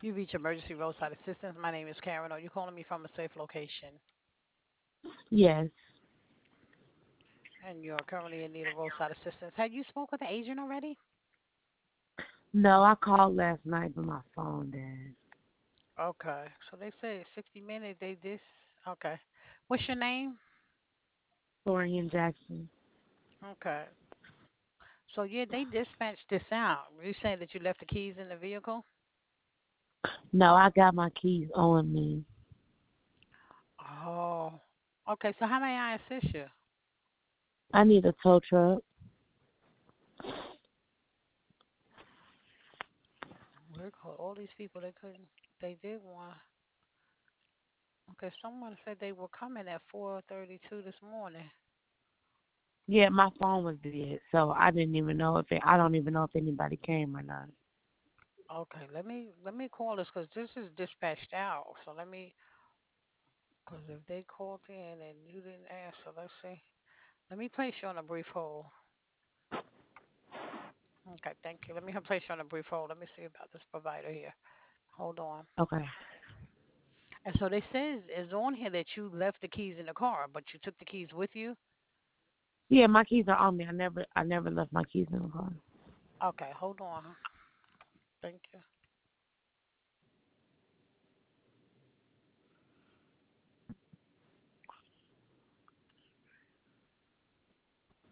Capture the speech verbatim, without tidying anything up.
You reach emergency roadside assistance. My name is Karen. Are you calling me from a safe location? Yes. And you're currently in need of roadside assistance. Had you spoke with the agent already? No, I called last night, but my phone died. Okay. So they say sixty minutes. They this. Okay. What's your name? Florian Jackson. Okay. So yeah, they dispatched this out. You saying that you left the keys in the vehicle? No, I got my keys on me. Oh. Okay. So how may I assist you? I need a tow truck. We called all these people. They couldn't. They did one. Okay. Someone said they were coming at four thirty-two this morning. Yeah, my phone was dead, so I didn't even know if it, I don't even know if anybody came or not. Okay, let me let me call this because this is dispatched out. So let me, because if they called in and you didn't answer, let's see. Let me place you on a brief hold. Okay, thank you. Let me place you on a brief hold. Let me see about this provider here. Hold on. Okay. And so they says it's on here that you left the keys in the car, but you took the keys with you. Yeah, my keys are on me. I never I never left my keys in the car. Okay, hold on. Thank you.